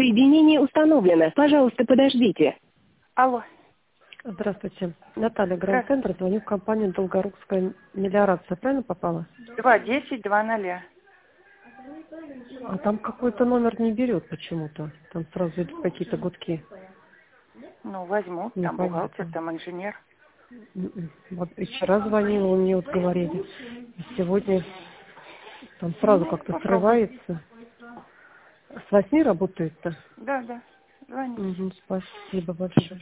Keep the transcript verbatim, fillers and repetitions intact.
Соединение установлено. Пожалуйста, подождите. Алло. Здравствуйте. Наталья, Гранд-центр, звоню в компанию «Долгорукская мелиорация». Правильно попала? Два десять два ноля. А там какой-то номер не берет почему-то. Там сразу идут какие-то гудки. Ну, возьму. Там Непонятно. бухгалтер, там инженер. М-м. Вот и вчера звонила, мне вот говорили. И сегодня там сразу Ну, как-то попробуй. срывается. С восьми работает-то? Да, да. Звони. Угу, спасибо большое.